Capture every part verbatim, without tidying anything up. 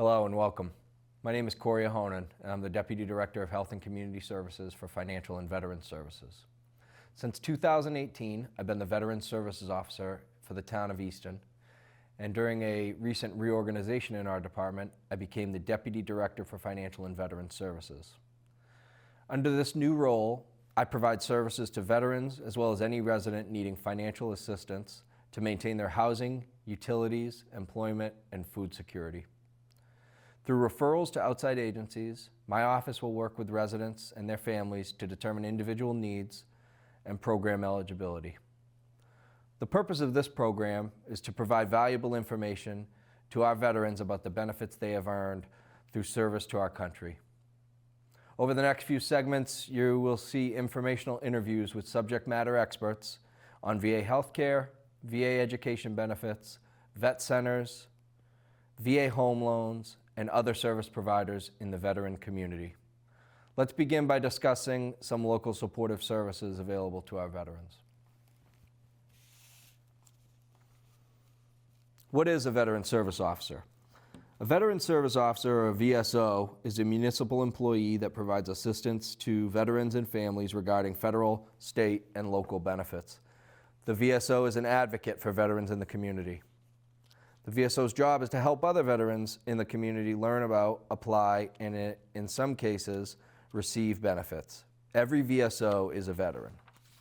Hello and welcome. My name is Corey Ahonen, and I'm the Deputy Director of Health and Community Services for Financial and Veterans Services. Since two thousand eighteen, I've been the Veterans Services Officer for the town of Easton, and during a recent reorganization in our department, I became the Deputy Director for Financial and Veterans Services. Under this new role, I provide services to veterans as well as any resident needing financial assistance to maintain their housing, utilities, employment, and food security. Through referrals to outside agencies, my office will work with residents and their families to determine individual needs and program eligibility. The purpose of this program is to provide valuable information to our veterans about the benefits they have earned through service to our country. Over the next few segments, you will see informational interviews with subject matter experts on V A healthcare, V A education benefits, vet centers, V A home loans, and other service providers in the veteran community. Let's begin by discussing some local supportive services available to our veterans. What is a Veteran Service Officer? A Veteran Service Officer, or a V S O, is a municipal employee that provides assistance to veterans and families regarding federal, state, and local benefits. The V S O is an advocate for veterans in the community. The V S O's job is to help other veterans in the community learn about, apply, and in some cases, receive benefits. Every V S O is a veteran.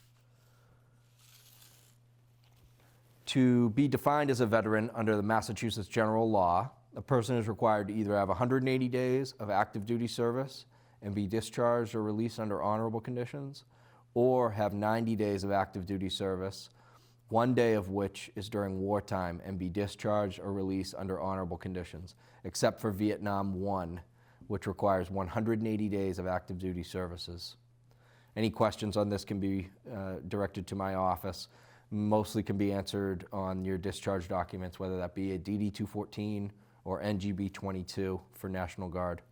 To be defined as a veteran under the Massachusetts General Law, a person is required to either have one hundred eighty days of active duty service and be discharged or released under honorable conditions, or have ninety days of active duty service, one day of which is during wartime, and be discharged or released under honorable conditions, except for Vietnam One, which requires one hundred eighty days of active duty services. Any questions on this can be uh, directed to my office. Mostly can be answered on your discharge documents, whether that be a D D two fourteen or N G B twenty-two for National Guard.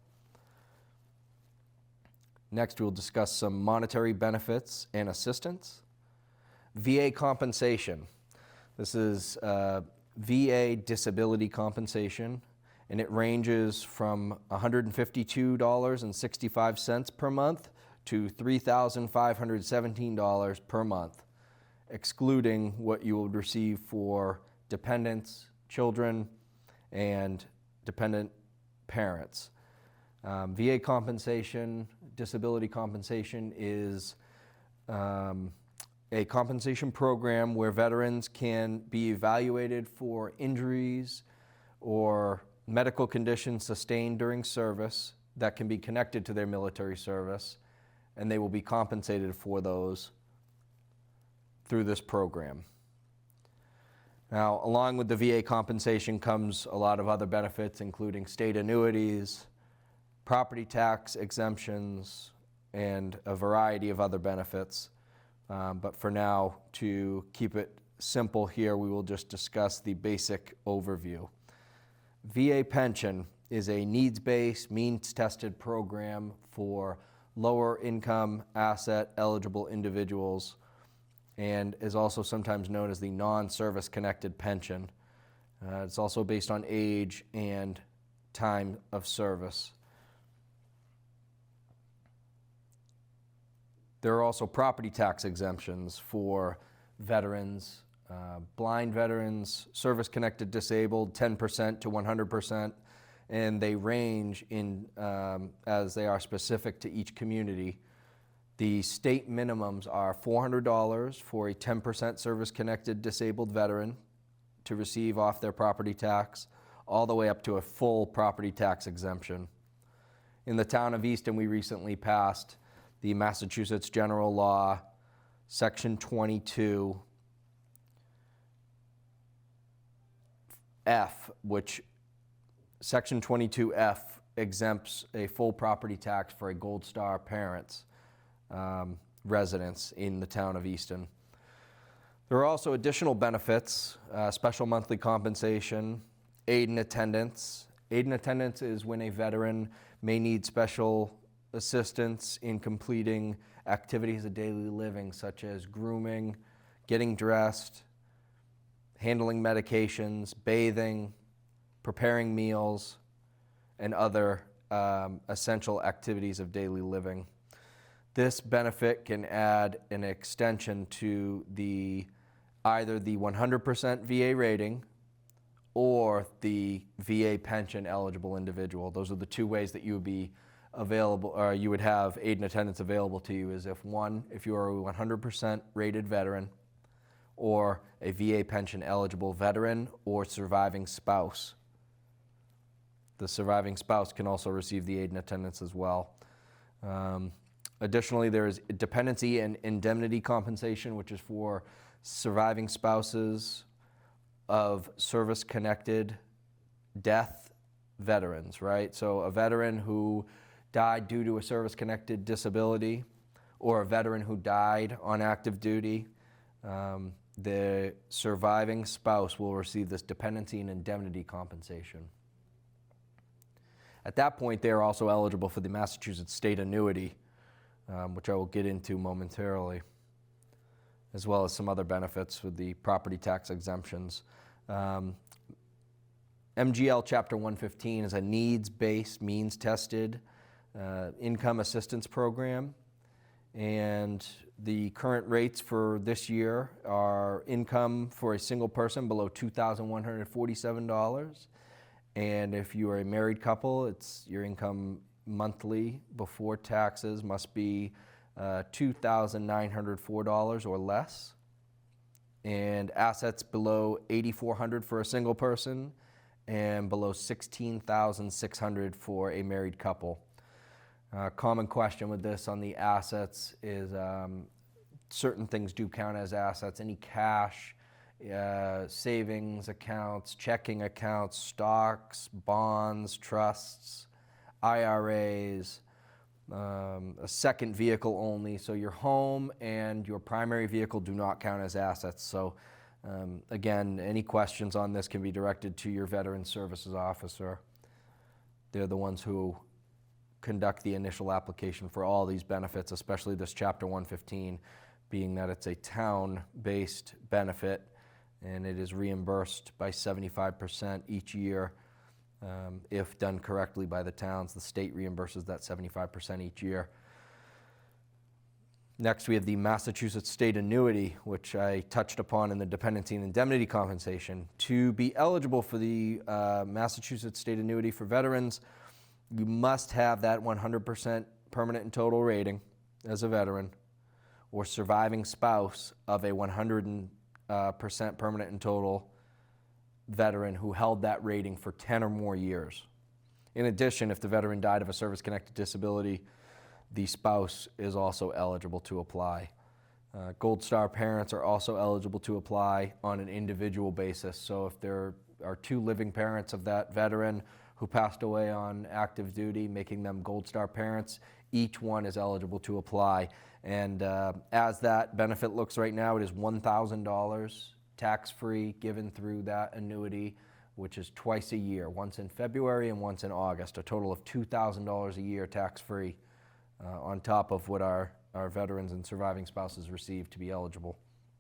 Next, we'll discuss some monetary benefits and assistance. V A compensation. This is uh, V A disability compensation, and it ranges from one hundred fifty-two dollars and sixty-five cents per month to three thousand five hundred seventeen dollars per month, excluding what you would receive for dependents, children, and dependent parents. Um, V A compensation, disability compensation is um, a compensation program where veterans can be evaluated for injuries or medical conditions sustained during service that can be connected to their military service, and they will be compensated for those through this program. Now, along with the V A compensation comes a lot of other benefits, including state annuities, property tax exemptions, and a variety of other benefits. Um, but for now, to keep it simple here, we will just discuss the basic overview. V A pension is a needs-based, means-tested program for lower income asset eligible individuals, and is also sometimes known as the non-service connected pension. Uh, it's also based on age and time of service. There are also property tax exemptions for veterans, uh, blind veterans, service-connected disabled, ten percent to one hundred percent, and they range in um, as they are specific to each community. The state minimums are four hundred dollars for a ten percent service-connected disabled veteran to receive off their property tax, all the way up to a full property tax exemption. In the town of Easton, we recently passed the Massachusetts General Law, Section twenty-two F, which Section twenty-two F exempts a full property tax for a Gold Star parents um, residents in the town of Easton. There are also additional benefits, uh, special monthly compensation, aid and attendance. Aid and attendance is when a veteran may need special assistance in completing activities of daily living, such as grooming, getting dressed, handling medications, bathing, preparing meals, and other um, essential activities of daily living. This benefit can add an extension to the either the one hundred percent V A rating or the V A pension eligible individual. Those are the two ways that you would be available, or you would have aid and attendance available to you, is if one, if you are a one hundred percent rated veteran, or a V A pension eligible veteran or surviving spouse. The surviving spouse can also receive the aid and attendance as well. Um, additionally, there is dependency and indemnity compensation, which is for surviving spouses of service-connected death veterans, right? So a veteran who died due to a service-connected disability, or a veteran who died on active duty, um, the surviving spouse will receive this dependency and indemnity compensation. At that point, they are also eligible for the Massachusetts state annuity, um, which I will get into momentarily, as well as some other benefits with the property tax exemptions. Um, M G L Chapter one fifteen is a needs-based, means-tested uh, income assistance program, and the current rates for this year are income for a single person below two thousand one hundred forty-seven dollars, and if you are a married couple, it's your income monthly before taxes must be uh, two thousand nine hundred four dollars or less, and assets below eight thousand four hundred dollars for a single person and below sixteen thousand six hundred dollars for a married couple. Uh, common question with this on the assets is um, certain things do count as assets. Any cash, uh, savings accounts, checking accounts, stocks, bonds, trusts, I R As, um, a second vehicle only. So your home and your primary vehicle do not count as assets. So um, again, any questions on this can be directed to your Veteran Services Officer. They're the ones who conduct the initial application for all these benefits, especially this Chapter one fifteen, being that it's a town-based benefit and it is reimbursed by seventy-five percent each year um, if done correctly by the towns. The state reimburses that seventy-five percent each year. Next, we have the Massachusetts state annuity, which I touched upon in the dependency and indemnity compensation. To be eligible for the uh, Massachusetts state annuity for veterans, you must have that one hundred percent permanent and total rating as a veteran, or surviving spouse of a one hundred percent permanent and total veteran who held that rating for ten or more years. In addition, if the veteran died of a service-connected disability, the spouse is also eligible to apply. Uh, Gold Star parents are also eligible to apply on an individual basis. So if there are two living parents of that veteran who passed away on active duty, making them Gold Star parents, each one is eligible to apply. And uh, as that benefit looks right now, it is one thousand dollars tax-free given through that annuity, which is twice a year, once in February and once in August, a total of two thousand dollars a year tax-free uh, on top of what our, our veterans and surviving spouses receive to be eligible.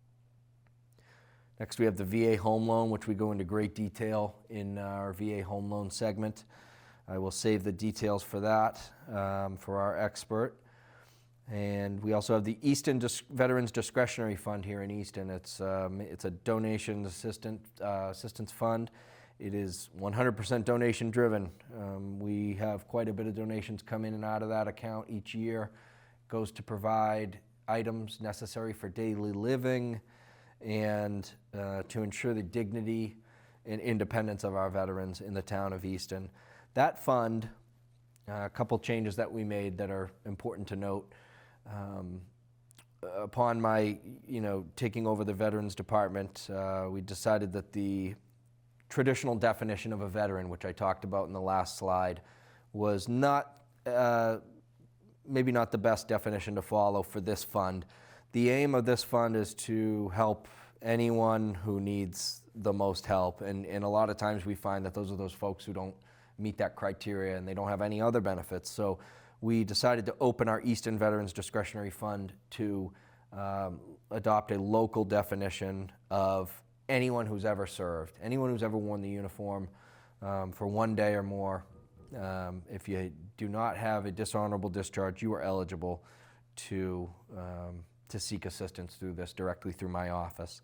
Next, we have the V A home loan, which we go into great detail in our V A home loan segment. I will save the details for that um, for our expert. And we also have the Easton Dis- Veterans Discretionary Fund here in Easton. It's, um, it's a donation assistant, uh, assistance fund. It is one hundred percent donation driven. Um, we have quite a bit of donations come in and out of that account each year. It goes to provide items necessary for daily living and uh, to ensure the dignity and independence of our veterans in the town of Easton. That fund, uh, a couple changes that we made that are important to note. Um, upon my, you know, taking over the Veterans Department, uh, we decided that the traditional definition of a veteran, which I talked about in the last slide, was not, uh, maybe not the best definition to follow for this fund. The aim of this fund is to help anyone who needs the most help, and, and a lot of times we find that those are those folks who don't meet that criteria and they don't have any other benefits. So we decided to open our Easton Veterans Discretionary Fund to um, adopt a local definition of anyone who's ever served, anyone who's ever worn the uniform um, for one day or more um, if you do not have a dishonorable discharge, you are eligible to, um, to seek assistance through this directly through my office.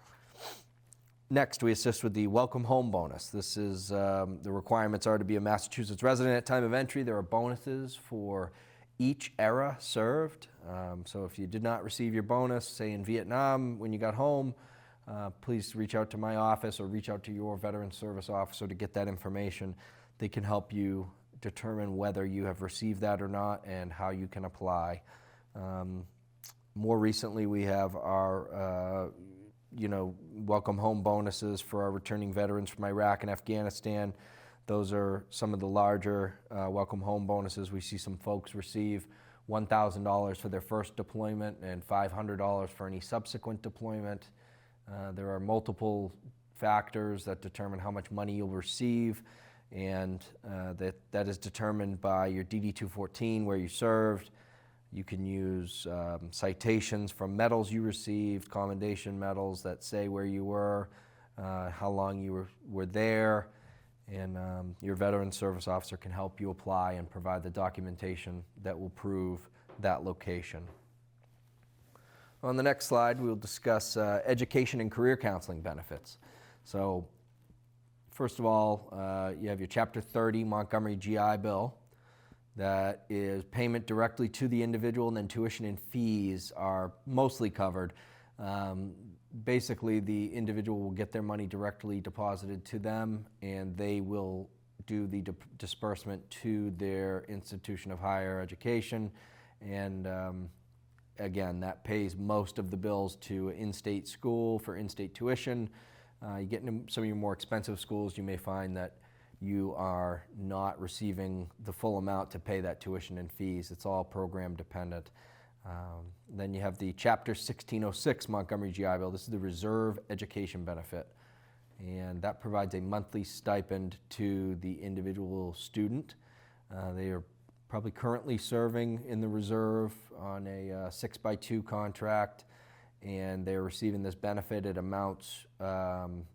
Next, we assist with the Welcome Home Bonus. This is, um, the requirements are to be a Massachusetts resident at time of entry. There are bonuses for each era served. Um, so if you did not receive your bonus, say in Vietnam when you got home, uh, please reach out to my office or reach out to your veteran service officer to get that information. They can help you determine whether you have received that or not and how you can apply. Um, more recently, we have our uh, you know, welcome home bonuses for our returning veterans from Iraq and Afghanistan. Those are some of the larger uh, welcome home bonuses. We see some folks receive one thousand dollars for their first deployment and five hundred dollars for any subsequent deployment. Uh, there are multiple factors that determine how much money you'll receive, and uh, that, that is determined by your D D two fourteen, where you served. You can use um, citations from medals you received, commendation medals that say where you were, uh, how long you were, were there, and um, your veteran service officer can help you apply and provide the documentation that will prove that location. On the next slide, we'll discuss uh, education and career counseling benefits. So, first of all, uh, you have your Chapter thirty Montgomery G I Bill. That is payment directly to the individual, and then tuition and fees are mostly covered. Um, basically, the individual will get their money directly deposited to them, and they will do the di- disbursement to their institution of higher education. And um, again, that pays most of the bills to in-state school for in-state tuition. Uh, you get into some of your more expensive schools, you may find that you are not receiving the full amount to pay that tuition and fees. It's all program dependent. Um, then you have the Chapter sixteen oh six Montgomery G I Bill. This is the Reserve Education Benefit, and that provides a monthly stipend to the individual student. Uh, they are probably currently serving in the reserve on a uh, six by two contract, and they're receiving this benefit. It amounts um,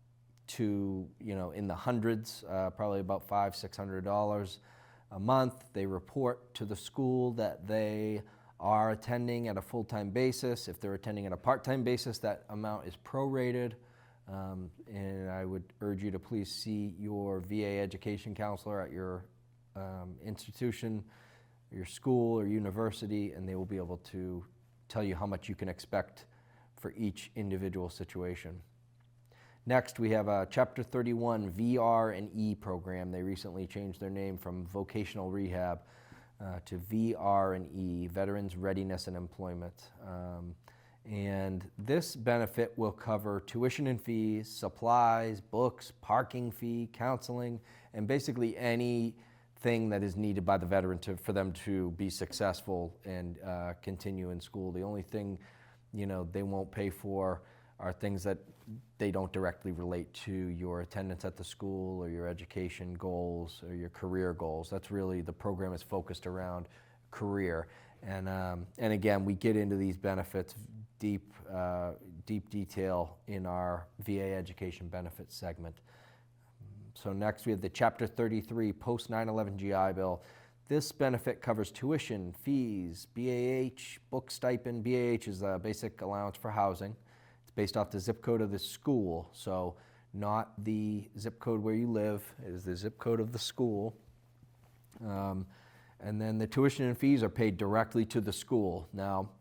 to, you know, in the hundreds, uh, probably about five, six hundred dollars a month. They report to the school that they are attending at a full-time basis. If they're attending at a part-time basis, that amount is prorated. Um, and I would urge you to please see your V A education counselor at your um, institution, your school or university, and they will be able to tell you how much you can expect for each individual situation. Next, we have a Chapter thirty-one V R and E program. They recently changed their name from Vocational Rehab uh, to V R and E, Veterans Readiness and Employment. Um, and this benefit will cover tuition and fees, supplies, books, parking fee, counseling, and basically anything that is needed by the veteran to, for them to be successful and uh, continue in school. The only thing, you know, they won't pay for are things that they don't directly relate to your attendance at the school or your education goals or your career goals. That's really, the program is focused around career. And, um, and again, we get into these benefits deep, uh, deep detail in our V A education benefits segment. So next we have the Chapter thirty-three post nine eleven G I Bill. This benefit covers tuition, fees, B A H, book stipend. B A H is a basic allowance for housing. It's based off the zip code of the school, so not the zip code where you live. It is the zip code of the school. Um, and then the tuition and fees are paid directly to the school. Now,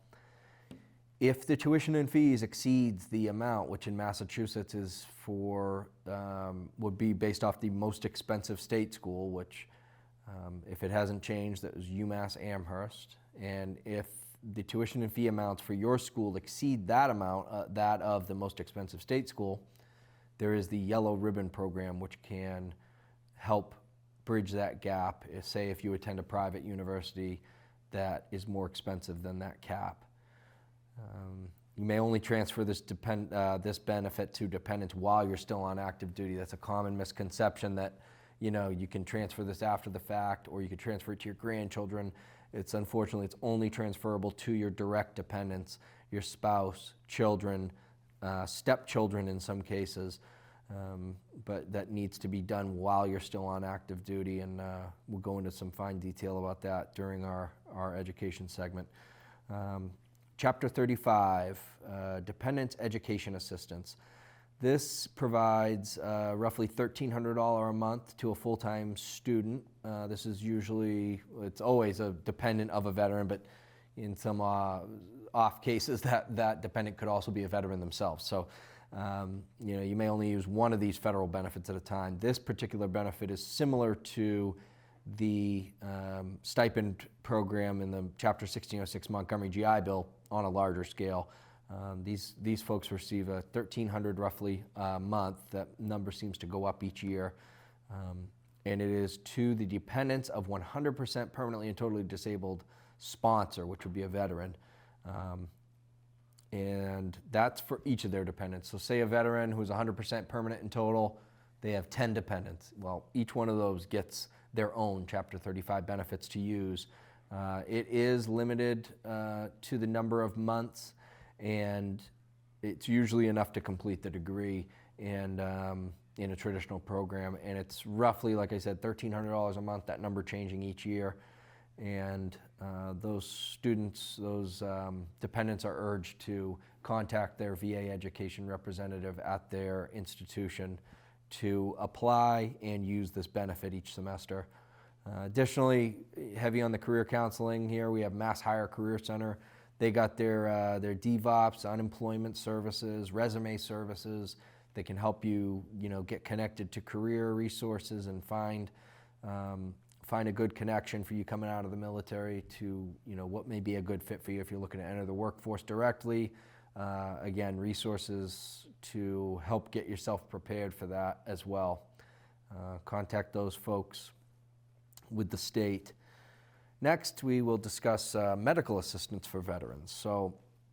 if the tuition and fees exceeds the amount, which in Massachusetts is for, um, would be based off the most expensive state school, which um, if it hasn't changed, that was UMass Amherst. And if the tuition and fee amounts for your school exceed that amount, uh, that of the most expensive state school, there is the Yellow Ribbon Program, which can help bridge that gap. Say if you attend a private university that is more expensive than that cap. Um, you may only transfer this, depend, uh, this benefit to dependents while you're still on active duty. That's a common misconception that, you know, you can transfer this after the fact, or you could transfer it to your grandchildren. It's unfortunately, it's only transferable to your direct dependents, your spouse, children, uh, stepchildren in some cases. Um, but that needs to be done while you're still on active duty, and uh, we'll go into some fine detail about that during our, our education segment. Um, Chapter thirty-five, uh, Dependents Education Assistance. This provides uh, roughly thirteen hundred dollars a month to a full-time student. Uh, this is usually, it's always a dependent of a veteran, but in some uh, off cases that, that dependent could also be a veteran themselves. So, um, you know, you may only use one of these federal benefits at a time. This particular benefit is similar to the um, stipend program in the Chapter sixteen oh six Montgomery G I Bill on a larger scale. Um, these, these folks receive a thirteen hundred dollars roughly a month. That number seems to go up each year. Um, and it is to the dependents of one hundred percent permanently and totally disabled sponsor, which would be a veteran. Um, and that's for each of their dependents. So say a veteran who's one hundred percent permanent in total, they have ten dependents. Well, each one of those gets their own Chapter thirty-five benefits to use. Uh, it is limited uh, to the number of months, and it's usually enough to complete the degree and um, in a traditional program. And it's roughly, like I said, thirteen hundred dollars a month, that number changing each year. And uh, those students, those um, dependents are urged to contact their V A education representative at their institution to apply and use this benefit each semester. Uh, additionally, heavy on the career counseling here, we have Mass Hire Career Center. They got their, uh, their D V O Ps, unemployment services, resume services. They can help you, you know, get connected to career resources and find, um, find a good connection for you coming out of the military to, you know, what may be a good fit for you if you're looking to enter the workforce directly. Uh, again, resources to help get yourself prepared for that as well. Uh, contact those folks with the state. Next, we will discuss uh, medical assistance for veterans. So,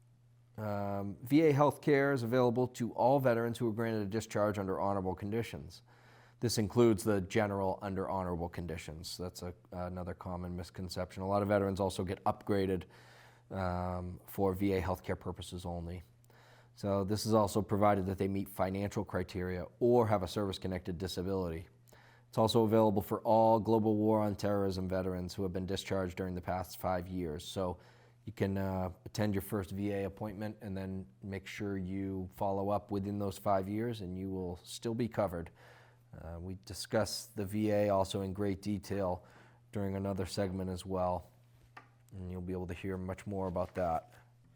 um, V A healthcare is available to all veterans who are granted a discharge under honorable conditions. This includes the general under honorable conditions. That's a, another common misconception. A lot of veterans also get upgraded um, for V A healthcare purposes only. So this is also provided that they meet financial criteria or have a service-connected disability. It's also available for all global war on terrorism veterans who have been discharged during the past five years. So you can uh, attend your first V A appointment and then make sure you follow up within those five years and you will still be covered. Uh, we discuss the V A also in great detail during another segment as well, and you'll be able to hear much more about that.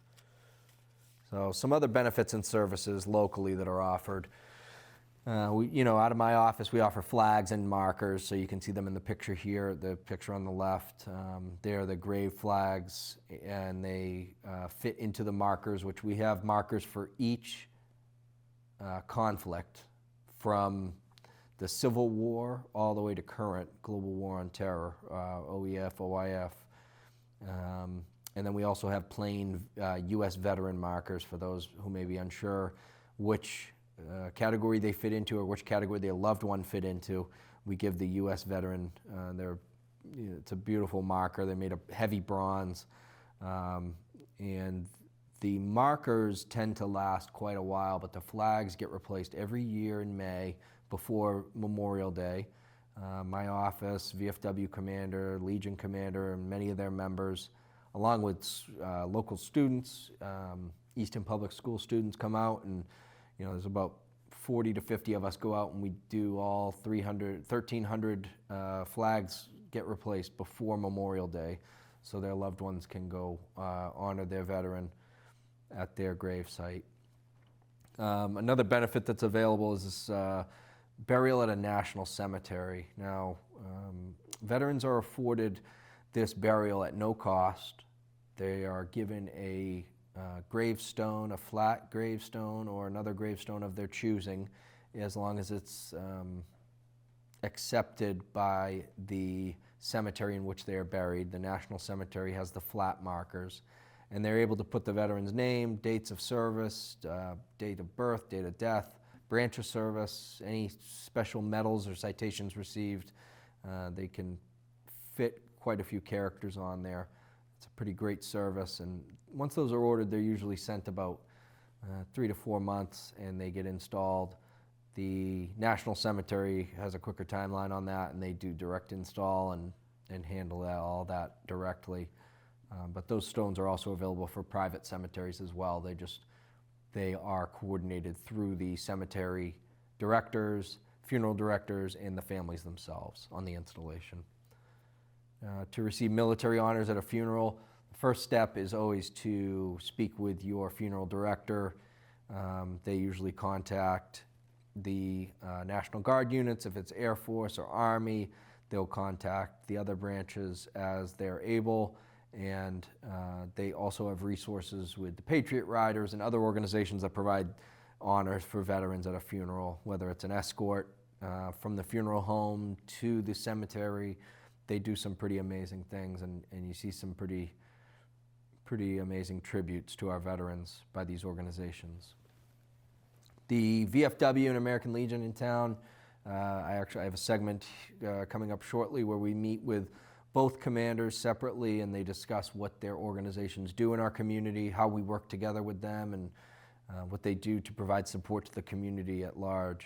So some other benefits and services locally that are offered. Uh, we, you know, out of my office, we offer flags and markers, so you can see them in the picture here, the picture on the left. Um, they're the grave flags, and they uh, fit into the markers, which we have markers for each uh, conflict, from the Civil War all the way to current global war on terror, uh, O E F, O I F. Um, and then we also have plain uh, U S veteran markers for those who may be unsure which uh, category they fit into or which category their loved one fit into. We give the U S veteran, uh, they're, you know, it's a beautiful marker. They're made of heavy bronze. Um, and the markers tend to last quite a while, but the flags get replaced every year in May before Memorial Day. Uh, my office, V F W commander, Legion commander, and many of their members, along with uh, local students, um, Easton Public School students come out, and you know, there's about forty to fifty of us go out and we do all three hundred, thirteen hundred uh, flags get replaced before Memorial Day, so their loved ones can go uh, honor their veteran at their grave site. Um, another benefit that's available is this uh, burial at a national cemetery. Now, um, veterans are afforded this burial at no cost. They are given a uh, gravestone, a flat gravestone, or another gravestone of their choosing, as long as it's um, accepted by the cemetery in which they are buried. The National Cemetery has the flat markers, and they're able to put the veteran's name, dates of service, uh, date of birth, date of death, branch of service, any special medals or citations received. Uh, they can fit quite a few characters on there. It's a pretty great service, and once those are ordered, they're usually sent about uh, three to four months, and they get installed The National Cemetery has a quicker timeline on that, and they do direct install and, and handle that, all that directly. Um, but those stones are also available for private cemeteries as well. They just, they are coordinated through the cemetery directors, funeral directors, and the families themselves on the installation. Uh, to receive military honors at a funeral, the first step is always to speak with your funeral director. Um, they usually contact the uh, National Guard units. If it's Air Force or Army, they'll contact the other branches as they're able. And uh, they also have resources with the Patriot Riders and other organizations that provide honors for veterans at a funeral, whether it's an escort uh, from the funeral home to the cemetery. They do some pretty amazing things, and, and you see some pretty, pretty amazing tributes to our veterans by these organizations. The V F W and American Legion in town, uh, I actually I have a segment uh, coming up shortly where we meet with both commanders separately, and they discuss what their organizations do in our community, how we work together with them, and uh, what they do to provide support to the community at large.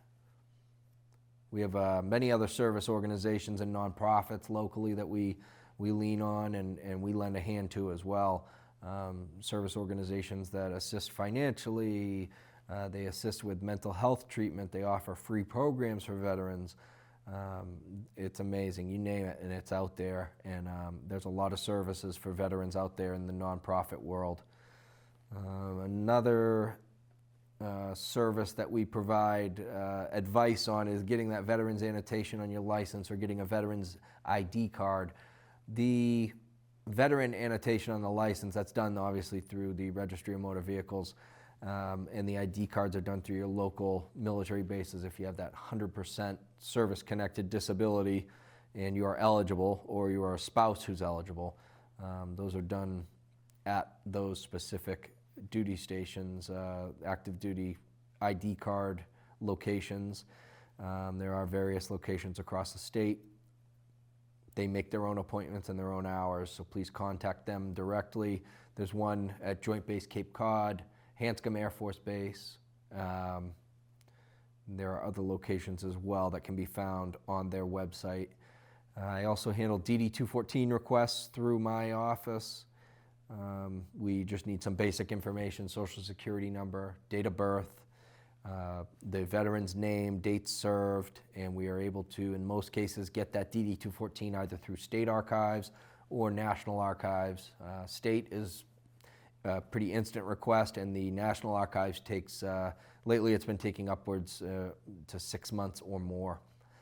We have uh, many other service organizations and nonprofits locally that we, we lean on and, and we lend a hand to as well. Um, service organizations that assist financially, uh, they assist with mental health treatment, they offer free programs for veterans. Um, it's amazing, you name it, and it's out there. And um, there's a lot of services for veterans out there in the nonprofit world. Um, another uh, service that we provide uh, advice on is getting that veteran's annotation on your license or getting a veteran's I D card. The veteran annotation on the license, that's done obviously through the Registry of Motor Vehicles. Um, and the I D cards are done through your local military bases. If you have that one hundred percent service-connected disability and you are eligible, or you are a spouse who's eligible, um, those are done at those specific duty stations, uh, active duty I D card locations. Um, there are various locations across the state. They make their own appointments and their own hours, so please contact them directly. There's one at Joint Base Cape Cod, Hanscom Air Force Base. Um, there are other locations as well that can be found on their website. Uh, I also handle D D two fourteen requests through my office. Um, we just need some basic information: social security number, date of birth, uh, the veteran's name, dates served, and we are able to, in most cases, get that D D two fourteen either through state archives or national archives. Uh, state is a pretty instant request, and the National Archives takes, uh, lately it's been taking upwards uh, to six months or more.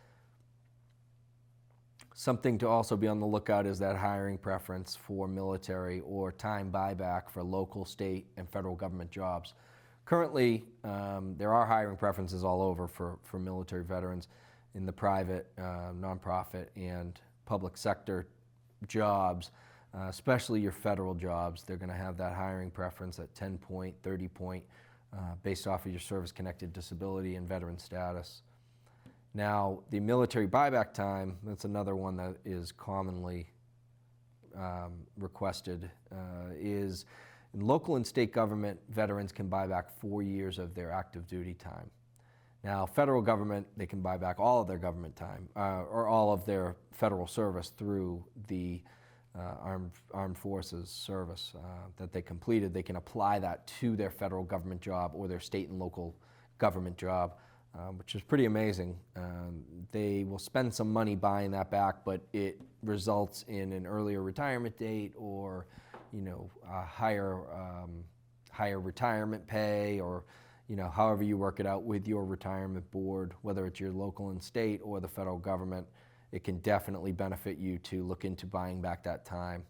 Something to also be on the lookout is that hiring preference for military or time buyback for local, state, and federal government jobs. Currently, um, there are hiring preferences all over for, for military veterans in the private, uh, nonprofit, and public sector jobs. Uh, especially your federal jobs, they're going to have that hiring preference at ten point, thirty point, uh, based off of your service-connected disability and veteran status. Now, the military buyback time, that's another one that is commonly um, requested, uh, is in local and state government, veterans can buy back four years of their active duty time. Now, federal government, they can buy back all of their government time, uh, or all of their federal service through the Uh, armed, armed forces service uh, that they completed. They can apply that to their federal government job or their state and local government job, uh, which is pretty amazing. Um, they will spend some money buying that back, but it results in an earlier retirement date, or, you know, a higher, um, higher retirement pay, or, you know, however you work it out with your retirement board, whether it's your local and state or the federal government. It can definitely benefit you to look into buying back that time.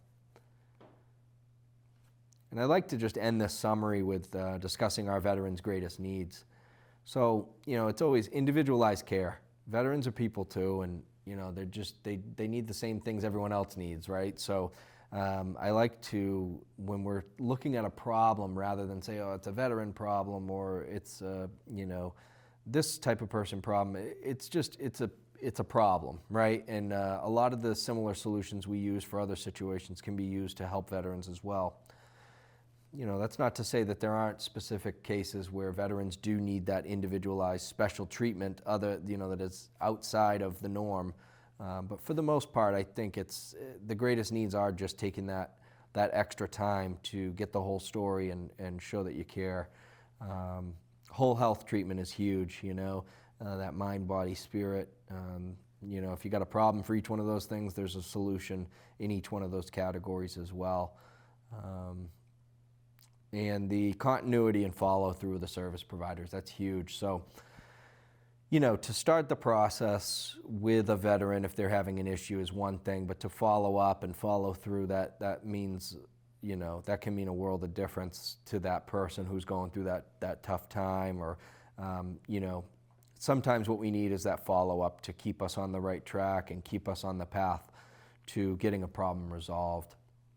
And I'd like to just end this summary with uh, discussing our veterans' greatest needs. So, you know, it's always individualized care. Veterans are people too, and, you know, they're just, they, they need the same things everyone else needs, right? So um, I like to, when we're looking at a problem, rather than say, oh, it's a veteran problem, or it's, a, you know, this type of person problem, it's just, it's a it's a problem, right? And uh, a lot of the similar solutions we use for other situations can be used to help veterans as well. you know, that's not to say that there aren't specific cases where veterans do need that individualized special treatment, other, you know, that is outside of the norm. Um, but for the most part, I think it's uh, the greatest needs are just taking that that extra time to get the whole story and, and show that you care. Um, whole health treatment is huge, you know, uh, that mind, body, spirit. Um, you know, if you got a problem for each one of those things, there's a solution in each one of those categories as well. Um, and the continuity and follow through of the service providers, that's huge. So, you know, to start the process with a veteran if they're having an issue is one thing, but to follow up and follow through, that that means, you know, that can mean a world of difference to that person who's going through that that tough time. Or, um, you know, sometimes what we need is that follow up to keep us on the right track and keep us on the path to getting a problem resolved.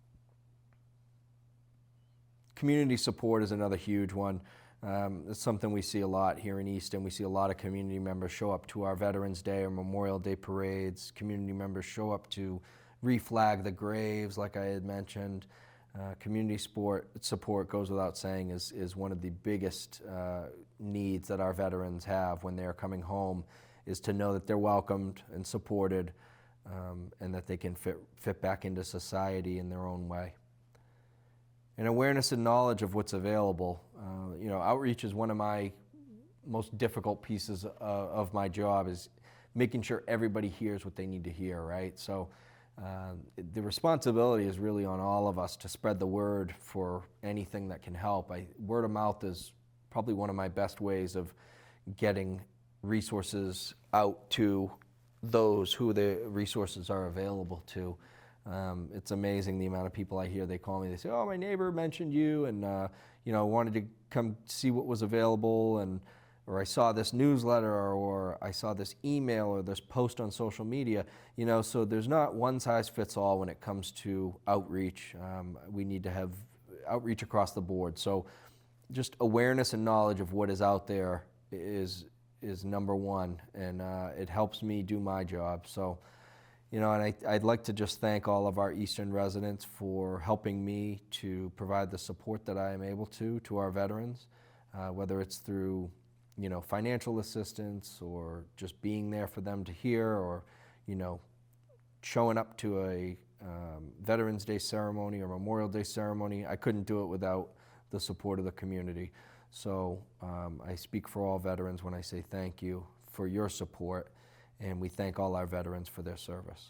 Community support is another huge one. Um, it's something we see a lot here in Easton. We see a lot of community members show up to our Veterans Day or Memorial Day parades. Community members show up to reflag the graves, like I had mentioned. Uh, community support, support goes without saying, is, is one of the biggest uh, needs that our veterans have when they're coming home, is to know that they're welcomed and supported, um, and that they can fit, fit back into society in their own way. And awareness and knowledge of what's available. Uh, you know, outreach is one of my most difficult pieces uh, of my job, is making sure everybody hears what they need to hear, right? So uh, the responsibility is really on all of us to spread the word for anything that can help. I, word of mouth is probably one of my best ways of getting resources out to those who the resources are available to. Um, it's amazing the amount of people I hear, they call me, they say, oh, my neighbor mentioned you, and uh, you know, wanted to come see what was available, and or I saw this newsletter, or, or I saw this email or this post on social media. You know, so there's not one size fits all when it comes to outreach. Um, we need to have outreach across the board. So just awareness and knowledge of what is out there is is number one, and uh, it helps me do my job. So. You know, and I, I'd like to just thank all of our Eastern residents for helping me to provide the support that I am able to to our veterans, uh, whether it's through, you know, financial assistance, or just being there for them to hear, or, you know, showing up to a um, Veterans Day ceremony or Memorial Day ceremony. I couldn't do it without the support of the community. So um, I speak for all veterans when I say thank you for your support. And we thank all our veterans for their service.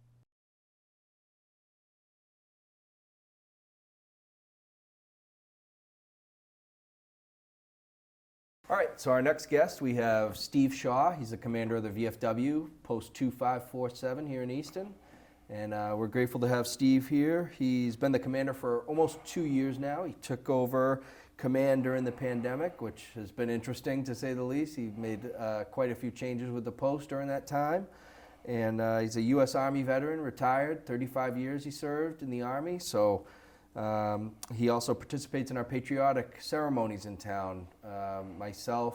All right, so our next guest, we have Steve Shaw. He's the commander of the V F W, Post two five four seven here in Easton. And uh, we're grateful to have Steve here. He's been the commander for almost two years now. He took over command during the pandemic, which has been interesting to say the least. He made uh, quite a few changes with the post during that time. And uh, he's a U S Army veteran, retired, thirty-five years he served in the Army. So um, he also participates in our patriotic ceremonies in town. Um, myself,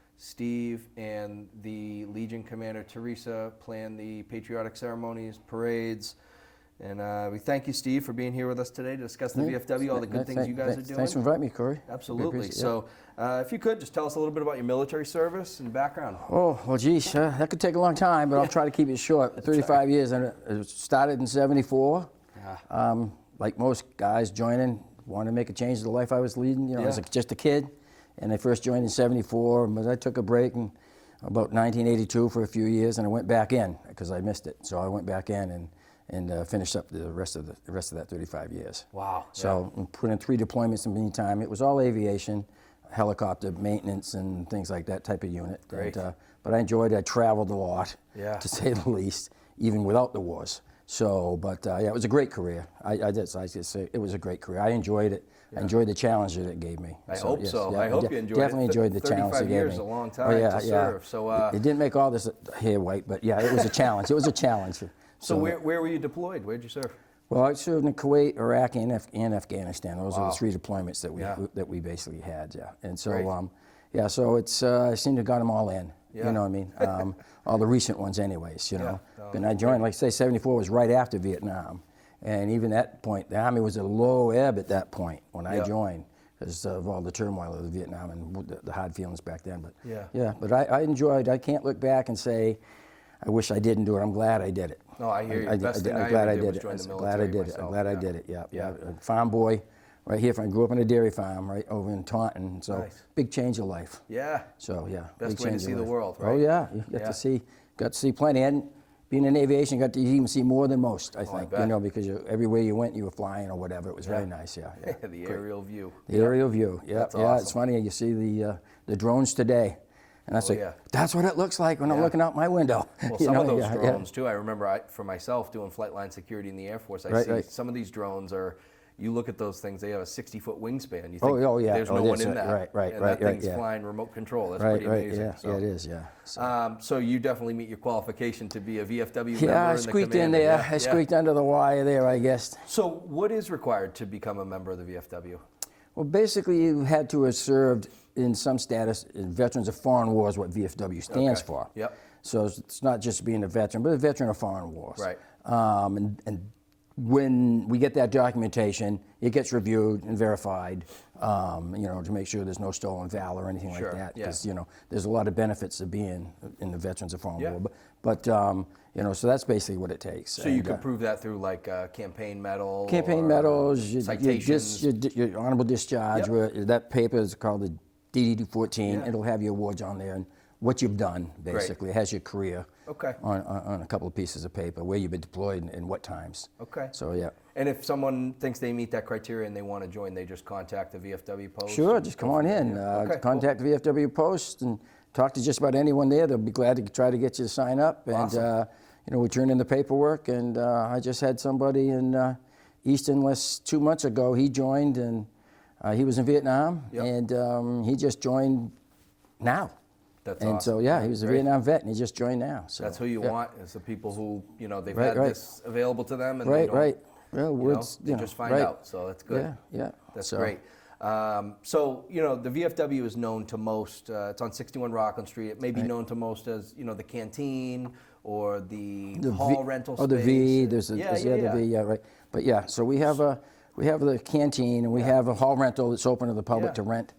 Steve, and the Legion Commander Teresa plan the patriotic ceremonies, parades. And uh, we thank you, Steve, for being here with us today to discuss the Yeah. V F W, all the good Th- things you guys th- are doing. Thanks for inviting me, Corey. Absolutely. Appreciate it. So uh, if you could, just tell us a little bit about your military service and background. Oh, well, geez, uh, that could take a long time, but I'll try to keep it short. thirty-five years, and it started in seventy-four. Yeah. Um, like most guys joining, wanted to make a change to the life I was leading, you know, Yeah. as a, just a kid. And I first joined in seventy-four, but I took a break in about nineteen eighty-two for a few years, and I went back in because I missed it. So I went back in and and uh, finished up the rest of the, the rest of that thirty-five years. Wow. So yeah. Put in three deployments in the meantime. It was all aviation, helicopter maintenance, and things like that type of unit. Great. And, uh, but I enjoyed it. I traveled a lot, Yeah. to say the least, even without the wars. So, but uh, yeah, it was a great career. I, I did. I just say it was a great career. I enjoyed it. Yeah. I enjoyed the challenge that it gave me. I hope so. I I hope de- you enjoyed definitely it. enjoyed the challenge it thirty-five gave years me. is a long Oh, time yeah, to yeah. serve. So, uh, it, it didn't make all this hair white, but yeah, it was a challenge. It was a challenge. So, so where, where were you deployed? Where'd you serve? Well, I served in Kuwait, Iraq, and, Af- and Afghanistan. Those Wow. are the three deployments that we Yeah. that we basically had. Yeah, and so Great. um, yeah, so it's uh, I seem to have got them all in. Yeah. You know what I mean? Um, all the recent ones, anyways. You know, Yeah. Oh, and I joined, like I say, seventy-four was right after Vietnam, And even at that point, the Army was at a low ebb at that point when I Yeah. joined, because of all the turmoil of Vietnam and the, the hard feelings back then. But Yeah. yeah, but I, I enjoyed. I can't look back and say, I wish I didn't do it. I'm glad I did it. No, I hear you. I, Best thing I'm I glad ever I did did was it. join the I'm glad I military did it. I'm myself, glad I yeah. did it. Yeah, yeah. Yeah. A farm boy, right here. From I grew up on a dairy farm, right over in Taunton. So Nice. big change of life. Yeah. So yeah, Best big way to change of see the life. world, Oh right? yeah, you got Yeah. to see, got to see plenty. And being in aviation, got to even see more than most. I Oh, I think bet. you know because you, everywhere you went, you were flying or whatever. It was Yeah. very nice. Yeah, yeah. the aerial view. The aerial view. Yeah, That's yeah. It's awesome. funny. You see the uh, the drones today, and that's Oh, like yeah. that's what it looks like when I'm Yeah. looking out my window. Well, You some know, of those yeah, yeah. drones too. I remember I, for myself doing flight line security in the Air Force. I Right, see right. some of these drones are. You look at those things; they have a sixty-foot wingspan. You think, Oh, oh, yeah. there's Oh, no it one is, in right, that, right, right, and right, that right, thing's yeah. flying remote control. That's Right, pretty right. amazing. Yeah, So, yeah, it is. Yeah. So. Um, so you definitely meet your qualification to be a V F W member. Yeah, I and the squeaked in commander. there. Yeah, I yeah. squeaked under the wire there, I guess. So, what is required to become a member of the V F W? Well, basically, you had to have served in some status in Veterans of Foreign Wars, what V F W stands Okay. for. Yep. So it's not just being a veteran, but a veteran of foreign wars. Right. Um, and, and when we get that documentation, it gets reviewed and verified, um, you know, to make sure there's no stolen valor or anything Sure, like that. yeah. Because, you know, there's a lot of benefits of being in the Veterans of Foreign Yeah. War. But, but um, you know, so that's basically what it takes. So you And, can uh, prove that through like uh, campaign medal, campaign or medals, your, your, citations. dis, your, di- your honorable discharge. Yep. Where that paper is called the D D D fourteen. Yeah. It'll have your awards on there and what you've done, basically. It has your career Okay. on, on, on a couple of pieces of paper, where you've been deployed and, and what times. Okay. So, yeah. And if someone thinks they meet that criteria and they want to join, they just contact the V F W post? Sure, and just go come on from in. there? Uh, Okay, cool. contact the V F W Post and talk to just about anyone there. They'll be glad to try to get you to sign up. And, Awesome. uh, you know, we turn in the paperwork. And uh, I just had somebody in uh, Easton less two months ago. He joined, and uh, he was in Vietnam. Yep. And um, he just joined now. That's and awesome. so, yeah, he was a Great. Vietnam vet, and he just joined now. So That's who you yeah. want, is the people who, you know, they've Right, had right. this available to them and they Right, don't, right. Well, you know, words, they you know, just find right. out. So that's good. Yeah, yeah. That's So- great. Um, so, you know, the V F W is known to most, uh, it's on sixty-one Rockland Street. It may be Right. known to most as, you know, the canteen or the, The hall v, rental oh, space. the V. There's, a, yeah, there's yeah, the yeah. other V. Yeah, right. But yeah, so we have a we have the canteen, and we have a hall rental that's open to the public Yeah. to rent.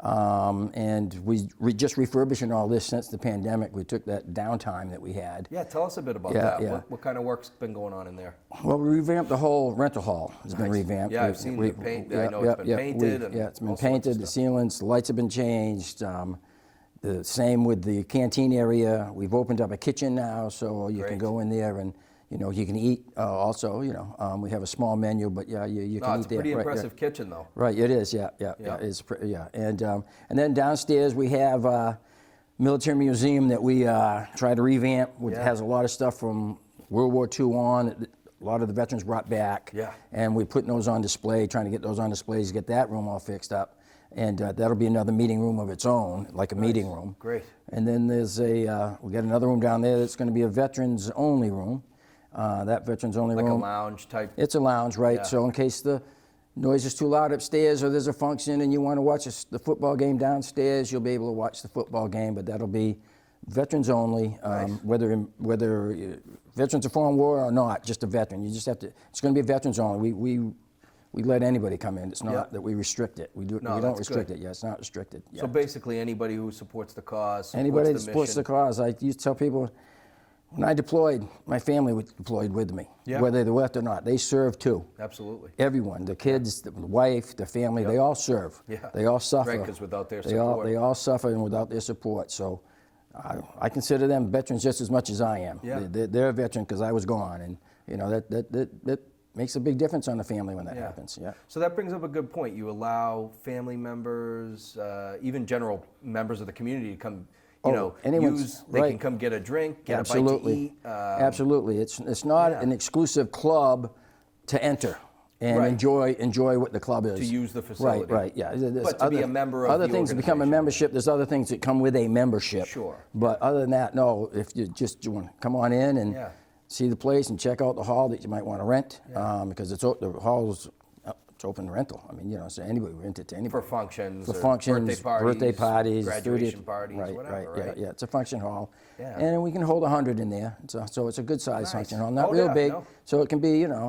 Um, and we re, just refurbishing all this since the pandemic. We took that downtime that we had. Yeah, tell us a bit about Yeah, that. yeah. What, what kind of work's been going on in there? Well, we revamped the whole rental hall. Has been Nice. revamped. Yeah, I've We- seen we- the paint. I yeah, know yeah, it's been yeah, painted we- and yeah, it's been all sorts of painted. The stuff. ceilings, the lights have been changed. Um, the same with the canteen area. We've opened up a kitchen now, so you Great. can go in there and you know you can eat. Uh, also, you know, um, we have a small menu, but yeah, you, you No, can it's eat a there. pretty Right, yeah. impressive kitchen, though. Right, it is. Yeah, yeah, yeah. Yeah. It's pre- yeah, and um, and then downstairs we have a military museum that we uh, try to revamp. Which Yeah. has a lot of stuff from World War Two on. A lot of the veterans brought back. Yeah. And we're putting those on display, trying to get those on displays, get that room all fixed up, and uh, that'll be another meeting room of its own, like a meeting room. Great. And then there's a uh, we got another room down there that's going to be a veterans only room. Uh, that veterans only Like a room. lounge type. It's a lounge, right? Yeah. So in case the noise is too loud upstairs or there's a function and you want to watch a s- the football game downstairs, you'll be able to watch the football game, but that'll be veterans only, um, Nice. whether in, whether uh, veterans of foreign war or not, just a veteran. You just have to. It's going to be veterans only. We we we let anybody come in. It's not Yeah. that we restrict it. We do. No, we don't that's restrict good. it. Yeah, it's not restricted. Yeah. So basically, anybody who supports the cause, supports Anybody the that supports the mission. cause, I used to tell people, when I deployed, my family was deployed with me, Yeah. whether they left or not. They served too. Absolutely. Everyone, the kids, the wife, the family, they all serve. Yeah. They all suffer. Right, 'cause without their they all, support. they all suffer and without their support. So I, I consider them veterans just as much as I am. Yeah. They, they're, they're a veteran because I was gone. And, you know, that, that, that, that makes a big difference on the family when that Yeah. happens. Yeah. So that brings up a good point. You allow family members, uh, even general members of the community to come, you Oh, know, anyone's- use, they can right. come get a drink, get Absolutely. a bite to eat. Um, Absolutely. It's, it's not yeah. an exclusive club to enter and Right. enjoy enjoy what the club is. To use the facility. Right, right, yeah. There's But to be a member of Other the things that become a organization. membership, there's other things that come with a membership. Sure. But other than that, no, if you just you want to come on in and Yeah. see the place and check out the hall that you might want to rent, um, because it's o- the hall's uh, it's open rental. I mean, you know, so anybody rent it to anybody. For functions, For or functions, birthday parties, birthday parties, graduation thirtieth parties, right, whatever, right, right? Yeah, yeah, it's a function hall. Yeah. And we can hold one hundred in there, so, so it's a good size Nice. function hall. Not Oh, real yeah, big, no. so it can be, you know,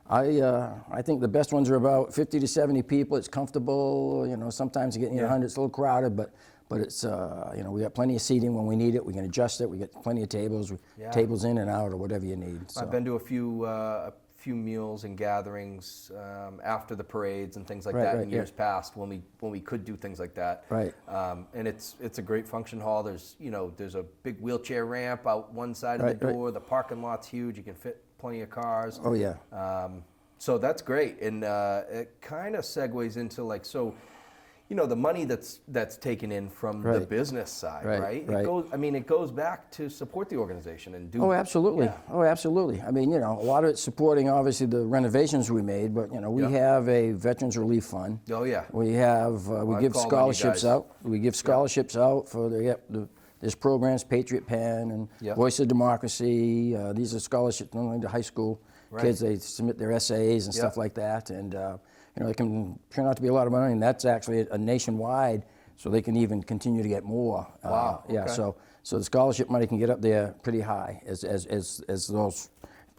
I, uh, I think the best ones are about fifty to seventy people. It's comfortable. You know, sometimes you get near Yeah. one hundred. It's a little crowded, but but it's uh, you know, we got plenty of seating when we need it. We can adjust it. We get plenty of tables, Yeah. tables in and out or whatever you need. So. I've been to a few uh, a few meals and gatherings um, after the parades and things like Right, that right, in yeah. years past when we when we could do things like that. Right. Um, and it's it's a great function hall. There's you know there's a big wheelchair ramp out one side of Right, the right. door. The parking lot's huge. You can fit plenty of cars. Oh yeah. Um, so that's great, and uh, it kind of segues into like so, you know, the money that's that's taken in from the Right. business side, Right, right? It right. goes. I mean, it goes back to support the organization and do. Oh, absolutely. Yeah. Oh, absolutely. I mean, you know, a lot of it's supporting obviously the renovations we made, but you know, we Yeah. have a Veterans Relief Fund. Oh yeah. We have, uh, we I've give called on you scholarships guys. out. We give scholarships out for the, yep, the, there's programs, Patriot Pen and Yep. Voice of Democracy. Uh, these are scholarships not only to high school Right. kids, they submit their essays and stuff Yep. like that. And, uh, you know, it can turn out to be a lot of money, and that's actually a nationwide, so they can even continue to get more. Uh, Wow, Yeah, okay. so so the scholarship money can get up there pretty high as, as, as, as those.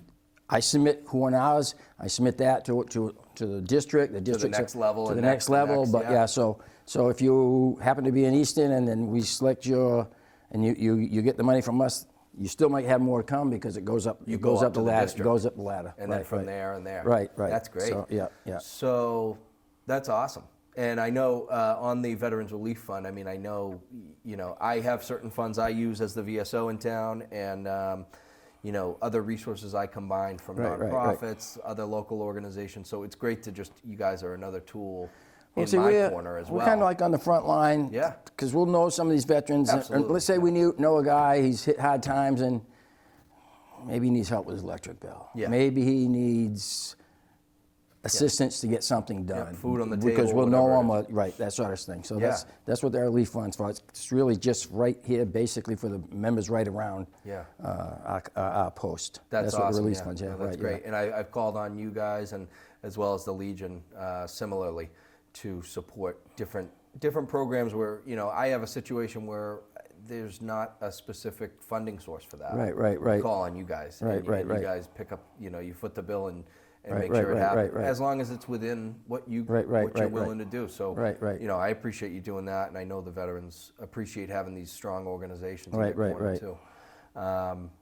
I submit who on ours, I submit that to, to, to the district, the district. next level To and the next next and level, next, but yeah. yeah, so, so if you happen to be in Easton and then we select your, and you, you, you get the money from us, you still might have more to come because it goes up, You it go goes up up to the the ladder, it district. goes up the ladder. And then Right, from right. there and there. Right, right. That's great. So, yeah, yeah. So that's awesome. And I know uh, on the Veterans Relief Fund, I mean, I know, you know, I have certain funds I use as the V S O in town, and um, you know, other resources I combine from Right, right, right. nonprofits, other local organizations. So it's great to just, you guys are another tool Well, in see, my we're, corner as we're well. kind of like on the front line. Yeah. Because we'll know some of these veterans. and- and Absolutely, let's say we knew, know a guy, he's hit hard times and maybe he needs help with his electric bill. Yeah. Maybe he needs assistance to get something done. food on the Because table, we'll know whatever him, uh, right, that sort of thing. So Yeah. that's that's what the relief fund's for. It's it's really just right here, basically, for the members right around Yeah. uh, our, our, our post. That's, what awesome. the relief yeah. fund's, yeah, No, that's right, great. yeah. And I, I've called on you guys and as well as the Legion uh, similarly to support different different programs where you know I have a situation where there's not a specific funding source for that. Right, right, right. I call on you guys. Right, and, right, and right. You guys pick up. You know, you foot the bill and. And Right, make right, sure it right, happens, right, right. as long as it's within what you Right, right, what you're right, right. willing to do. So, Right, right. you know, I appreciate you doing that, and I know the veterans appreciate having these strong organizations. in Right, their right, corner, right. Too. Um,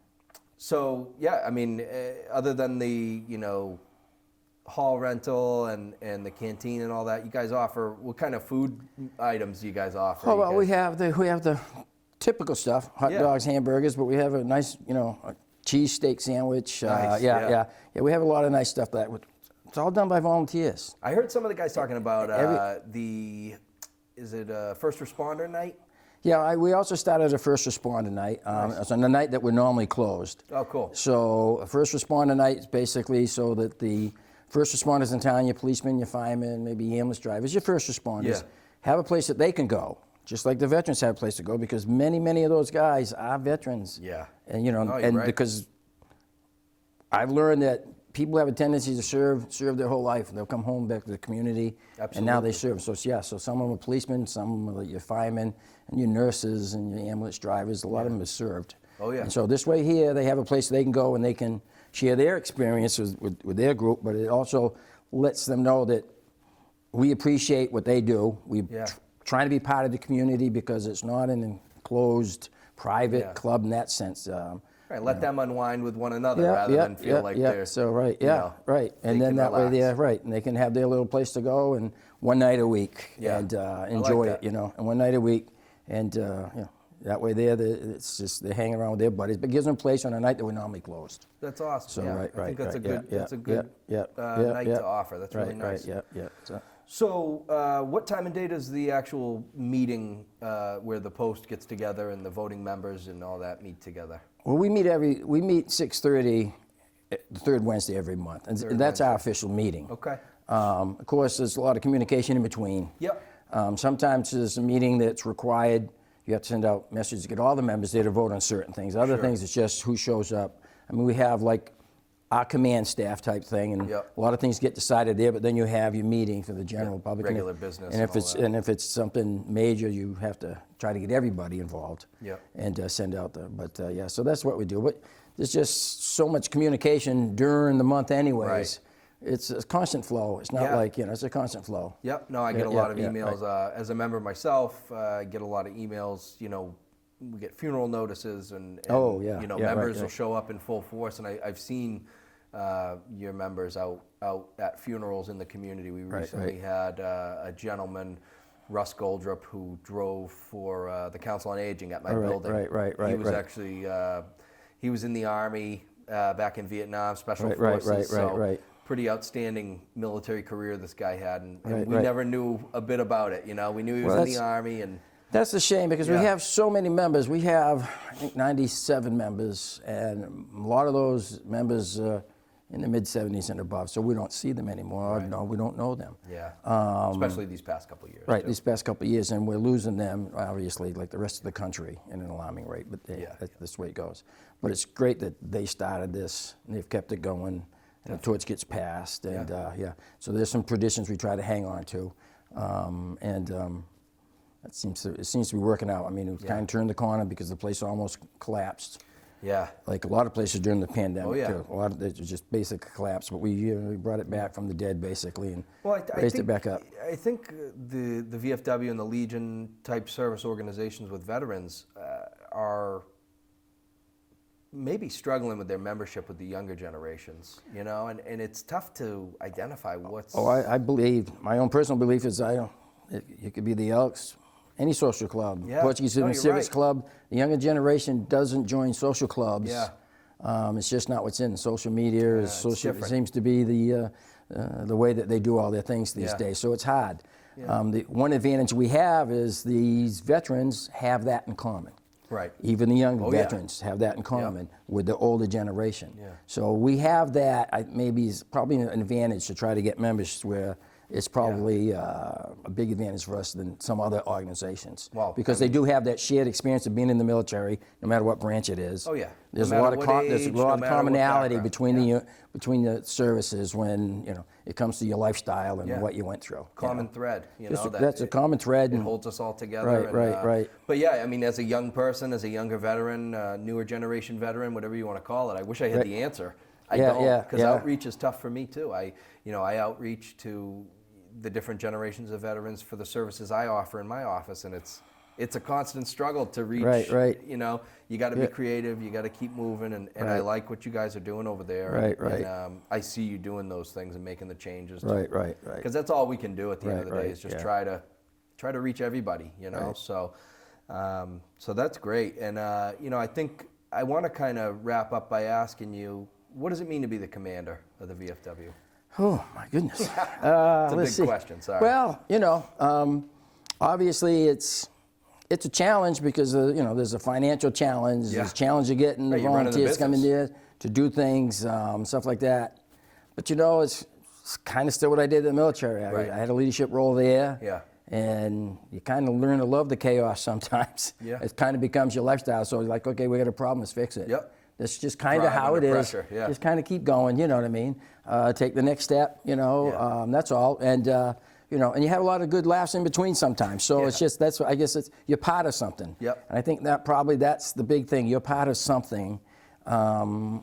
so yeah, I mean, uh, other than the you know hall rental and and the canteen and all that, you guys offer what kind of food items do you guys offer? Oh, You well, we guys- have the we have the typical stuff: hot Yeah. dogs, hamburgers. But we have a nice, you know, a cheese steak sandwich. Uh, Nice, yeah, yeah. yeah, yeah. We have a lot of nice stuff that would- it's all done by volunteers. I heard some of the guys talking about Every- uh, the is it uh, first responder night? Yeah, I, we also started a first responder night. Um, It's on the night that we're normally closed. Oh, cool. So a first responder night is basically so that the first responders in town, your policemen, your firemen, maybe ambulance drivers, your first responders, Yeah. have a place that they can go, just like the veterans have a place to go, because many, many of those guys are veterans. Yeah. And you know, No, you're and right. because I've learned that people have a tendency to serve, serve their whole life. They'll come home back to the community, and now they serve. So yeah, so some of them are policemen, some are your firemen, and your nurses and your ambulance drivers. A lot of them have served. Oh, yeah. And so this way here, they have a place they can go and they can share their experiences with, with their group, but it also lets them know that we appreciate what they do. We Yeah. tr- trying to be part of the community because it's not an enclosed private Yeah. club in that sense. Um, Right, let them unwind with one another yeah, rather yeah, than feel yeah, like yeah. they're So right, you yeah, know, right, they and then can that way relax. they're right, and they can have their little place to go and one night a week Yeah, and uh, I like enjoy that. it, you know, and one night a week, and uh, you know, that way they're the, it's just they're hanging around with their buddies, but gives them a place on a night that we're normally closed. That's awesome. So yeah. right, I right, think that's right, a good yeah, that's a yeah, good yeah, uh, yeah, night yeah. to offer. That's really right, nice. Right, yeah, yeah. So, So, uh, what time and date is the actual meeting uh, where the post gets together and the voting members and all that meet together? well, we meet every we meet six thirty, the third Wednesday every month, and Third that's our official meeting. Okay. Um, of course, there's a lot of communication in between. Yep. Um, sometimes there's a meeting that's required. You have to send out messages to get all the members there to vote on certain things. Other Sure. things, it's just who shows up. I mean, we have like our command staff type thing, and Yep. a lot of things get decided there. But then you have your meeting for the general Yeah, public, and regular if- business And and if all it's that. and if it's something major, you have to try to get everybody involved. Yep. And uh, send out the. But uh, yeah, so that's what we do. But there's just so much communication during the month, anyways. it's a constant flow. It's not Yeah. like, you know, it's a constant flow. Yep. No, I get Yeah, a yeah, lot of yeah, emails. Uh, as a member myself, uh, I get a lot of emails. You know, we get funeral notices, and, and Oh, yeah, you know, yeah, right, members will right. show up in full force. And I, I've seen uh, your members out out at funerals in the community. We Right, recently right. had uh, a gentleman, Russ Goldrup, who drove for uh, the Council on Aging at my Oh, right, building. right, right, He right, was right. actually uh, he was in the Army uh, back in Vietnam, Special Right, right, Forces. right, right, so right. Pretty outstanding military career this guy had, and, and Right, we right. never knew a bit about it. You know, we knew he was Well, in the that's- Army, and That's a shame because Yeah. we have so many members. We have, I think, ninety-seven members, and a lot of those members uh, in the mid seventies and above. So we don't see them anymore. Right. No, we don't know them. yeah, especially these past couple of years. Um, Right, too. these past couple of years, and we're losing them, obviously, like the rest of the country, in an alarming rate. But they, Yeah. that, that's the way it goes. But it's great that they started this, and they've kept it going, and the torch gets passed, and Yeah. uh, yeah. So there's some traditions we try to hang on to, um, and um, it seems to it seems to be working out. I mean, we've Yeah. kind of turned the corner because the place almost collapsed. Yeah, Like a lot of places during the pandemic, Oh, yeah. too. A lot of it was just basic collapse, but we, uh, we brought it back from the dead, basically, and well, I, I raised think, it back up. I think uh, the the V F W and the Legion type service organizations with veterans uh, are maybe struggling with their membership with the younger generations. You know, and, and it's tough to identify what's. Oh, I, I believe, my own personal belief is I don't, it, it could be the Elks, any social club, Yeah. Portuguese No, Civic you're Civics right. Club. The younger generation doesn't join social clubs. Yeah. Um, it's just not what's in social media. is it's social, it different. seems to be the uh, uh, the way that they do all their things these Yeah. days. So it's hard. Um, the one advantage we have is these veterans have that in common. Right. Even the younger Oh, yeah. veterans have that in common with the older generation. Yeah. So we have that. I, maybe is probably an advantage to try to get members where it's probably uh, a big advantage for us than some other organizations. Well, because I they do have that shared experience of being in the military, no matter what branch it is. Oh, yeah. There's No a lot matter of what com- there's a age, lot no of matter what commonality background. between Yeah. the between the services when you know it comes to your lifestyle and Yeah. what you went through. you Common know. thread, you Just know. a- that that's a it- common thread. It and- holds us all together. Right, and, right, uh, right. But yeah, I mean, as a young person, as a younger veteran, uh, newer generation veteran, whatever you want to call it, I wish I had Right. the answer. I Yeah, don't, yeah, because yeah. outreach is tough for me too. I, you know, I outreach to the different generations of veterans for the services I offer in my office, and it's it's a constant struggle to reach. Right, right. You know, you got to Yeah. be creative. You got to keep moving, and, and I Right. like what you guys are doing over there. Right, and, right. And um, I see you doing those things and making the changes. Right, right, right. Because that's all we can do at the end Right, of the day right, is just yeah. try to try to reach everybody, you know. Right. So, um, so that's great. And uh, you know, I think I want to kind of wrap up by asking you, what does it mean to be the commander of the V F W? Oh my goodness. Uh, It's a let's big see. question. Sorry. Well, you know, um, obviously it's it's a challenge because uh, you know there's a financial challenge. Yeah. There's a challenge of getting the Right, you're running the volunteers coming business. there to do things, um, stuff like that. But you know, it's, it's kind of still what I did in the military. I, Right. I had a leadership role there. Yeah. And you kind of learn to love the chaos sometimes. Yeah. It kind of becomes your lifestyle. So you're like, okay, we got a problem, let's fix it. Yep. That's just kind of Thrive how it under is. pressure, yeah. Just kind of keep going, you know what I mean? Uh, take the next step, you know, Yeah. um, that's all. And, uh, you know, and you have a lot of good laughs in between sometimes. So it's Yeah. just, that's, I guess it's, you're part of something. Yep. And I think that probably that's the big thing. You're part of something. Um,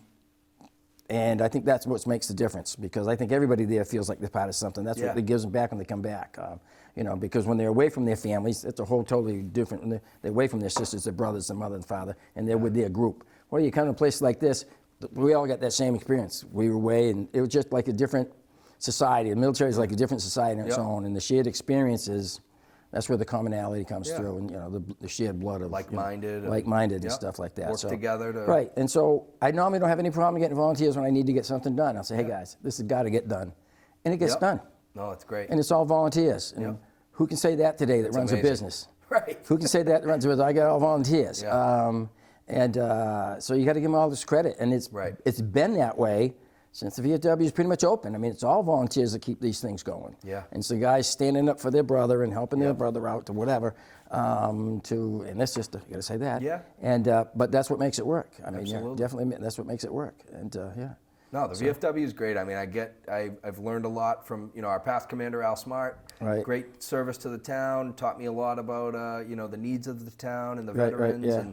and I think that's what makes the difference because I think everybody there feels like they're part of something. That's Yeah. what gives them back when they come back. Um, you know, because when they're away from their families, it's a whole totally different. When they're, they're away from their sisters, their brothers, their mother and father, and they're with their group. Well, you come to a place like this, th- we all got that same experience. We were away, and it was just like a different society. The military is like a different society on its Yep. own, and the shared experiences. That's where the commonality comes Yeah. through, and you know the, the shared blood of Like-minded you know, and- like-minded, and Yep. stuff like that. Work so, together to- right. And so I normally don't have any problem getting volunteers when I need to get something done. I'll say, hey guys, this has got to get done, and it gets Yep. done, No, it's great. and it's all volunteers. And Yep. who can say that today that That's runs amazing. a business? Right. Who can say that runs a business? I got all volunteers. Yeah. Um, and uh, so you got to give them all this credit, and it's Right. it's been that way since the V F W is pretty much open. I mean, it's all volunteers that keep these things going. Yeah. And so guys standing up for their brother and helping their Yep. brother out to whatever. Um, to and that's just you got to say that. Yeah. And uh, but that's what makes it work. I mean, yeah, Absolutely. definitely that's what makes it work. And uh, yeah. No, the V F W is great. I mean, I get, I, I've learned a lot from, you know, our past commander, Al Smart. Right. Great service to the town, taught me a lot about, uh, you know, the needs of the town and the Right, right, veterans. yeah. And,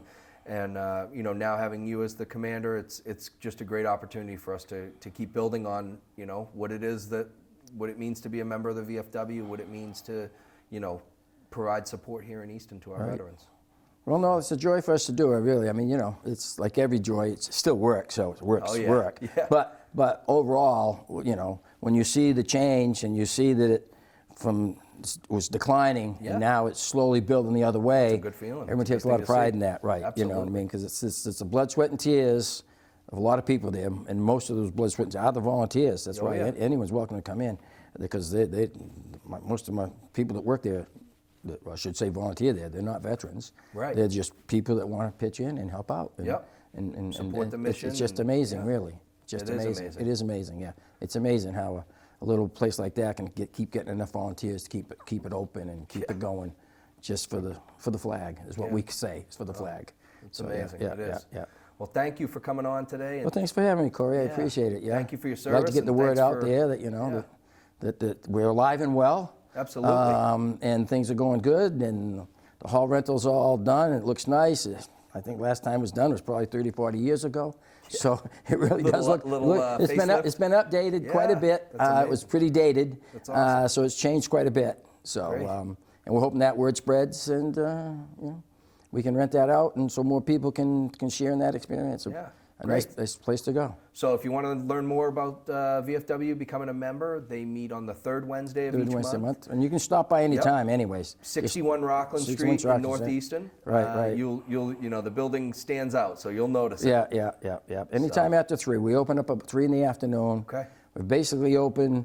And uh, you know, now having you as the commander, it's it's just a great opportunity for us to to keep building on, you know, what it is that what it means to be a member of the V F W, what it means to, you know, provide support here in Easton to our Right. veterans. Well, no, it's a joy for us to do it, really. I mean, you know, it's like every joy, it's still work, so it works Oh, yeah. work. Yeah. But but overall, you know, when you see the change and you see that it from was declining Yeah. and now it's slowly building the other way, a good feeling. everyone It's a takes a good lot thing of to pride see. in that, right? You know what I Absolutely. mean? Because it's, it's it's a blood, sweat, and tears of a lot of people there, and most of those blood, sweat, and tears are the volunteers. That's Oh, why yeah. an- anyone's welcome to come in, because they, they my, most of my people that work there, that, well, I should say volunteer there, they're not veterans. Right. They're just people that want to pitch in and help out. And, Yep. And, and, Support and the it's- mission It's just and- amazing, yeah. really. Just It is amazing. amazing. It is amazing, yeah. It's amazing how a, a little place like that can get, keep getting enough volunteers to keep it, keep it open and keep it going, just for the for the flag is what Yeah. we say. It's for the flag. It's So, yeah, amazing. Yeah, it yeah, is. yeah. Well, thank you for coming on today. And Well, thanks for having me, Corey. I Yeah. appreciate it. Yeah. Thank you for your I'd like to service, get the and word thanks out for- there that you know yeah. that, that that we're alive and well. Absolutely. Um, and things are going good, and the hall rental's all done. It looks nice. I think last time it was done was probably thirty, forty years ago. So it really Little- does look. little, look uh, it's been up, facelift? it's been updated quite a Yeah, bit. that's Uh, it was amazing. pretty dated. That's uh, awesome. so it's changed quite a bit. So Great. um, and we're hoping that word spreads, and uh, you know, we can rent that out, and so more people can can share in that experience. Yeah, A nice, great. nice place to go. So if you want to learn more about uh, V F W becoming a member, they meet on the third Wednesday of Third each Wednesday month. month, and you can stop by any Yep. time, anyways. Just- sixty-one Rockland sixty-one Street in Rockland, North yeah. Easton. Right, Uh, right. You'll, you'll, you know, the building stands out, so you'll notice it. Yeah, yeah, yeah, yeah. Anytime after three. We open up at three in the afternoon. Okay. We're basically open,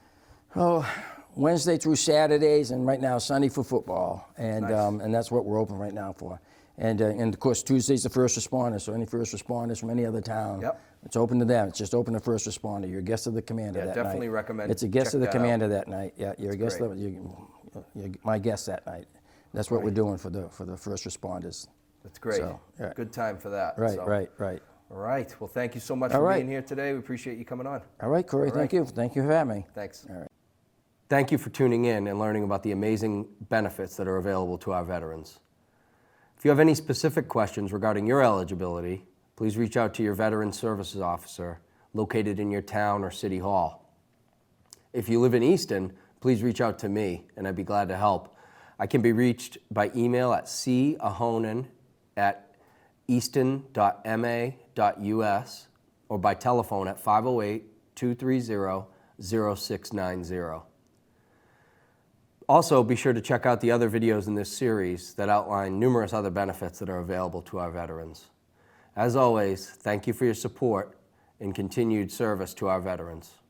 oh, Wednesday through Saturdays, and right now Sunday for football, and Nice. um, and that's what we're open right now for. And uh, and of course Tuesday's the first responders. So any first responders from any other town, Yep. it's open to them. It's just open to first responder. You're a guest of the commander Yeah, that definitely night. recommend It's a guest check of the that out. commander that night. Yeah, you're a guest great. of you, you're my guest that night. That's what we're doing for the for the first responders. That's great. So, yeah. Good time for that. Right, so. right, right. All right. Well, thank you so much All for right. being here today. We appreciate you coming on. All right, Corey. All Thank right. you. Thank you for having me. Thanks. All right. Thank you for tuning in and learning about the amazing benefits that are available to our veterans. If you have any specific questions regarding your eligibility, please reach out to your Veteran Services Officer located in your town or city hall. If you live in Easton, please reach out to me, and I'd be glad to help. I can be reached by email at c ahonen at easton dot m a dot u s or by telephone at five oh eight, two three zero, zero six nine zero. Also, be sure to check out the other videos in this series that outline numerous other benefits that are available to our veterans. As always, thank you for your support and continued service to our veterans.